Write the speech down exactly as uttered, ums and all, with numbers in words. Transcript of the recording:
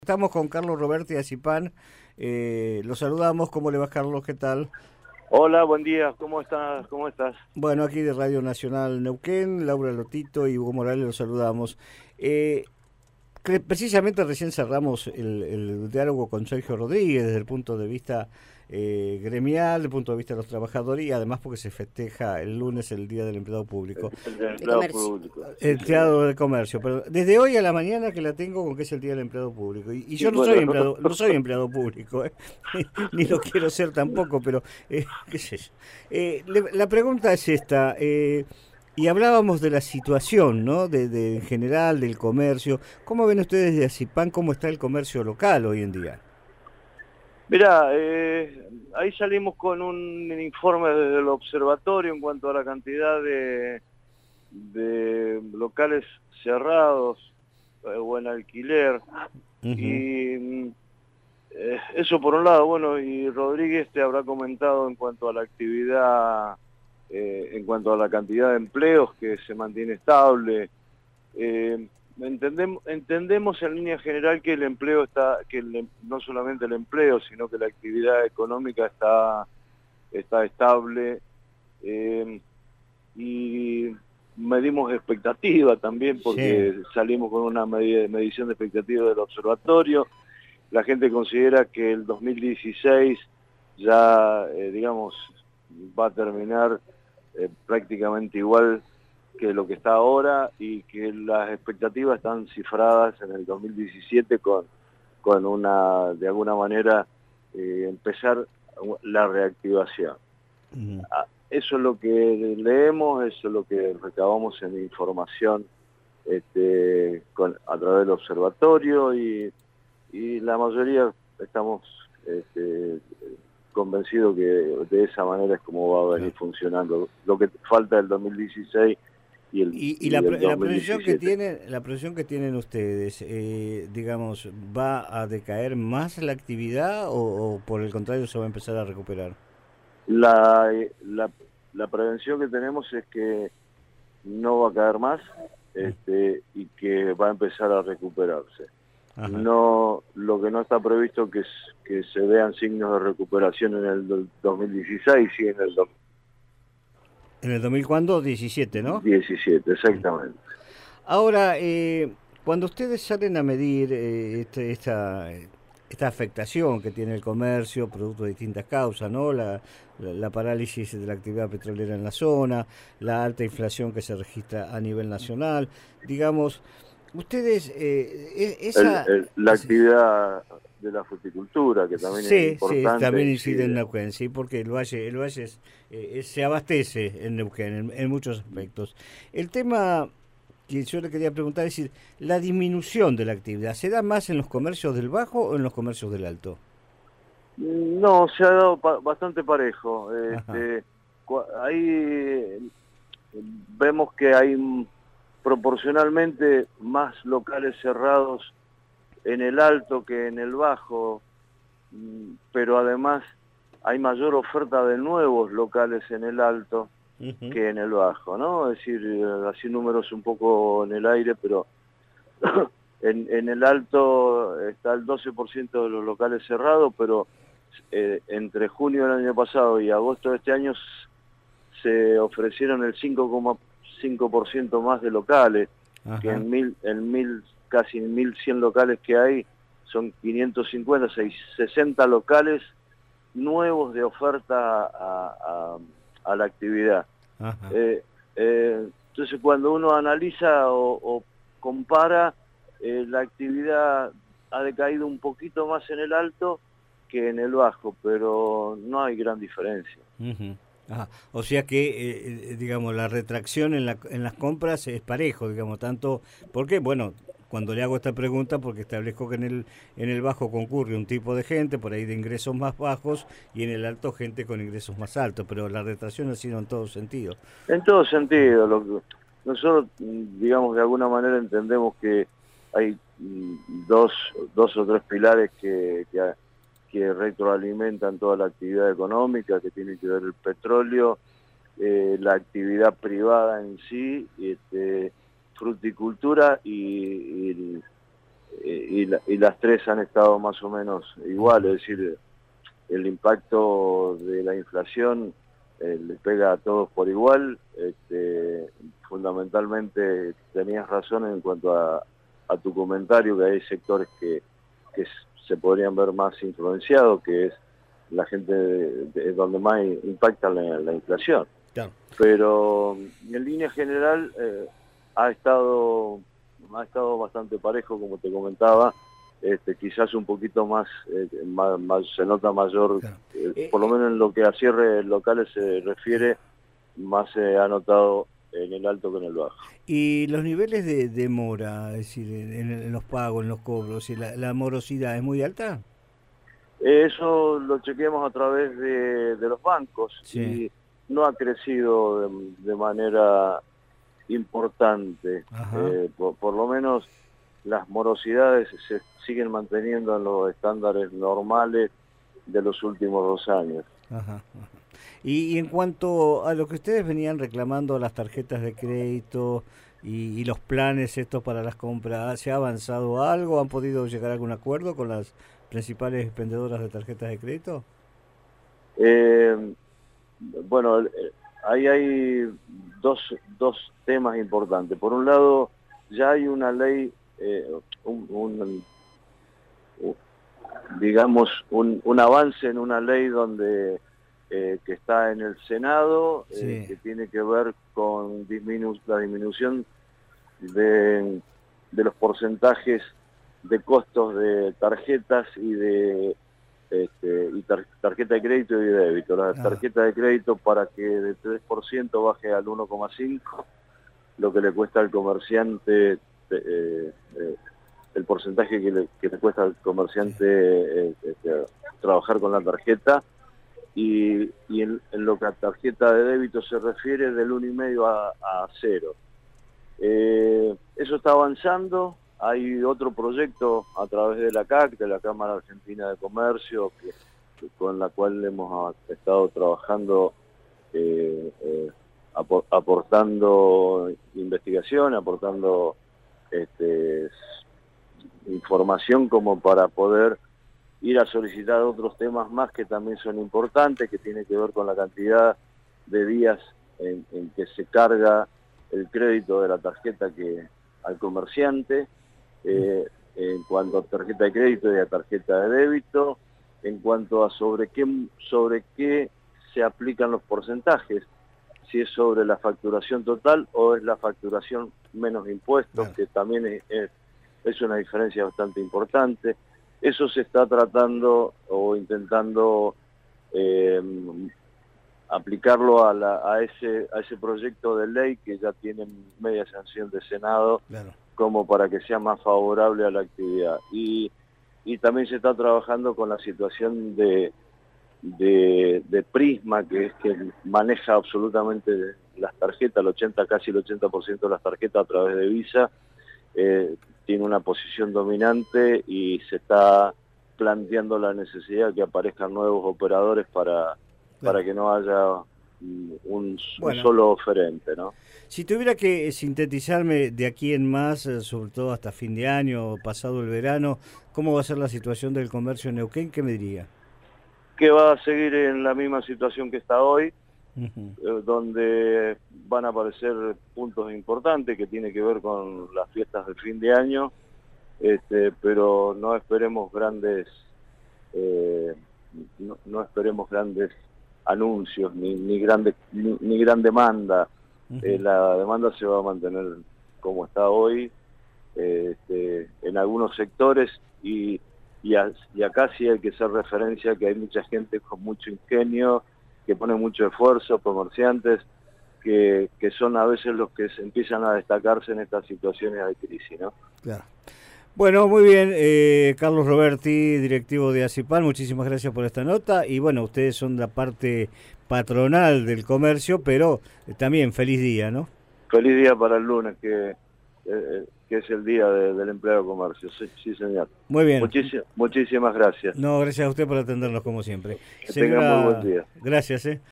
Estamos con Carlos Roberti de Acipán. Eh, lo saludamos. ¿Cómo le va, Carlos? ¿Qué tal? Hola, buen día. ¿Cómo estás? ¿Cómo estás? Bueno, aquí de Radio Nacional Neuquén, Laura Lotito y Hugo Morales los saludamos. Eh, que precisamente recién cerramos el, el diálogo con Sergio Rodríguez desde el punto de vista eh, gremial, desde el punto de vista de los trabajadores y además porque se festeja el lunes el Día del Empleado El, Público. el del De empleado comercio. público. Sí, señor. Empleado de comercio, pero desde hoy a la mañana que la tengo con que es el día del empleado público. Y, y Y yo no soy bueno, empleado, no soy empleado público, ¿eh? Ni lo quiero ser tampoco, pero eh, qué sé yo. Eh, le- la pregunta es esta, eh, y hablábamos de la situación, ¿no? De, de- en general, del comercio. ¿Cómo ven ustedes de Acipán cómo está el comercio local hoy en día? mira, eh, ahí salimos con un informe desde el observatorio en cuanto a la cantidad de, de locales cerrados eh, o en alquiler. Ujú. Y mm, eh, eso por un lado, bueno, y Rodríguez te habrá comentado en cuanto a la actividad, eh, en cuanto a la cantidad de empleos que se mantiene estable. Eh, entendemos, entendemos en línea general que el empleo está, que el em- no solamente el empleo, sino que la actividad económica está, está estable, eh, y medimos expectativa también Sí. porque salimos con una medida, medición de expectativa del observatorio. La gente considera que el dos mil dieciséis ya, eh, digamos, va a terminar eh, prácticamente igual que lo que está ahora y que las expectativas están cifradas en el dos mil diecisiete con, con una, de alguna manera, eh, empezar la reactivación. Ujú. Ah, Eso es lo que leemos, eso es lo que recabamos en información este, con, a través del observatorio y, y la mayoría estamos este, convencidos que de esa manera es como va a venir Claro. funcionando. Lo que falta del dos mil dieciséis y el, Y, y la, y el pre- la proyección que dos mil diecisiete. tienen, la proyección que tienen ustedes, eh, digamos, ¿va a decaer más la actividad o, o por el contrario se va a empezar a recuperar? La, la, la prevención que tenemos es que no va a caer más Mm. este, y que va a empezar a recuperarse. Ajá. No, lo que no está previsto que, es- que se vean signos de recuperación en el do- dos mil dieciséis y en el En el dos mil, ¿cuándo? diecisiete, ¿no? dos mil diecisiete, Mm. exactamente. Ahora, eh, cuando ustedes salen a medir eh, este- esta, esta afectación que tiene el comercio, producto de distintas causas, ¿no? La, la, la parálisis de la actividad petrolera en la zona, la alta inflación que se registra a nivel nacional, digamos, ustedes, eh, e- El- esa... el- la actividad de la fruticultura, que también es Sí, sí, importante, también incide en incide. Neuquén, sí, porque el valle, el valle es, eh, es- se abastece en Neuquén en, en muchos aspectos. El tema que yo le quería preguntar es decir, la disminución de la actividad, ¿se da más en los comercios del bajo o en los comercios del alto? No, se ha dado pa- bastante parejo. Ajá. Este, cua- ahí eh, vemos que hay mm, proporcionalmente más locales cerrados en el alto que en el bajo, mm, pero además hay mayor oferta de nuevos locales en el alto Ujú. que en el bajo, ¿no? Es decir, eh, así números un poco en el aire, pero en, en el alto está el doce por ciento de los locales cerrados, pero eh, entre junio del año pasado y agosto de este año s- se ofrecieron el cinco coma cinco por ciento más de locales, que Ajá. en mil, en mil, casi mil cien locales que hay, son quinientos cincuenta, seiscientos sesenta locales nuevos de oferta a, a- a la actividad. Ajá. Eh, eh, entonces cuando uno analiza o, o compara, eh, la actividad ha decaído un poquito más en el alto que en el bajo, pero no hay gran diferencia. Ujú. Ajá. O sea que, eh, eh, digamos, la retracción en, la, en las compras es parejo, digamos, tanto, porque, bueno, cuando le hago esta pregunta, porque establezco que en el, en el bajo concurre un tipo de gente, por ahí de ingresos más bajos, y en el alto gente con ingresos más altos, pero la retracción ha sido en todo sentido. En todo sentido, lo que- nosotros, mm, digamos, de alguna manera entendemos que hay mm, dos, dos o tres pilares que, que, ha- que retroalimentan toda la actividad económica, que tiene que ver el petróleo, eh, la actividad privada en sí, este, fruticultura y, y el, eh, y, la, y las tres han estado más o menos igual, es decir, el impacto de la inflación eh, le pega a todos por igual. Este, fundamentalmente tenías razón en cuanto a, a tu comentario, que hay sectores que, que se podrían ver más influenciados, que es la gente de, de donde más impacta la, la inflación. Claro. Pero en línea general eh, ha estado ha estado bastante parejo, como te comentaba. Este, quizás un poquito más, eh, más, más se nota mayor, Claro. eh, Eh, por lo menos en lo que a cierre locales se refiere, más se ha notado en el alto que en el bajo. Y los niveles de demora, es decir, en, en los pagos, en los cobros, y la, la morosidad es muy alta. Eso lo chequeamos a través de, de los bancos, Sí. y no ha crecido de, de manera importante. Eh, por, por lo menos las morosidades se siguen manteniendo en los estándares normales de los últimos dos años. Ajá, ajá. Y, y en cuanto a lo que ustedes venían reclamando, las tarjetas de crédito y, y los planes estos para las compras, ¿se ha avanzado algo? ¿Han podido llegar a algún acuerdo con las principales vendedoras de tarjetas de crédito? Eh, bueno, ahí hay dos, dos temas importantes. Por un lado, ya hay una ley, eh, un, un, un, digamos, un, un avance en una ley donde eh, que está en el Senado, Sí. eh, que tiene que ver con disminu la disminución de, de los porcentajes de costos de tarjetas y de este, y tar tarjeta de crédito y de débito. La Ah. tarjeta de crédito, para que de tres por ciento baje al uno coma cinco por ciento, lo que le cuesta al comerciante, eh, eh, el porcentaje que le, que le cuesta al comerciante eh, eh, trabajar con la tarjeta, y, y en, en lo que a tarjeta de débito se refiere, del uno coma cinco a, a cero. Eh, eso está avanzando. Hay otro proyecto a través de la C A C, de la Cámara Argentina de Comercio, que, que con la cual hemos estado trabajando, eh, eh, apor, aportando investigación, aportando este, información como para poder ir a solicitar otros temas más que también son importantes, que tienen que ver con la cantidad de días en, en que se carga el crédito de la tarjeta que al comerciante, eh, en cuanto a tarjeta de crédito y a tarjeta de débito, en cuanto a sobre qué, sobre qué se aplican los porcentajes, si es sobre la facturación total o es la facturación menos impuestos, claro, que también es, es, es una diferencia bastante importante. Eso se está tratando o intentando eh, aplicarlo a, la, a, ese, a ese proyecto de ley que ya tiene media sanción de Senado, claro, como para que sea más favorable a la actividad. Y, y también se está trabajando con la situación de, de, de Prisma, que es que maneja absolutamente las tarjetas, el ochenta, casi el ochenta por ciento de las tarjetas a través de Visa. Eh, tiene una posición dominante y se está planteando la necesidad de que aparezcan nuevos operadores para, claro, para que no haya un, bueno, un solo oferente, ¿no? Si tuviera que sintetizarme de aquí en más, sobre todo hasta fin de año, pasado el verano, ¿cómo va a ser la situación del comercio en Neuquén? ¿Qué me diría? Que va a seguir en la misma situación que está hoy, uh-huh, eh, donde van a aparecer puntos importantes que tienen que ver con las fiestas de fin de año, este, pero no esperemos grandes eh, no, no esperemos grandes anuncios ni ni grande ni, ni gran demanda. Uh-huh. Eh, la demanda se va a mantener como está hoy, eh, este, en algunos sectores, y Y, a, y acá sí hay que hacer referencia que hay mucha gente con mucho ingenio, que pone mucho esfuerzo, comerciantes, que, que son a veces los que se empiezan a destacarse en estas situaciones de crisis, ¿no? Claro. Bueno, muy bien, eh, Carlos Roberti, directivo de ACIPAL, muchísimas gracias por esta nota. Y bueno, ustedes son la parte patronal del comercio, pero eh, también feliz día, ¿no? Feliz día para el lunes, que... Eh, que es el día de, del empleado de comercio. Sí, sí, señor. Muy bien. Muchísimas, muchísimas gracias. No, gracias a usted por atendernos como siempre. Que Señora, tenga muy buen día. Gracias, eh.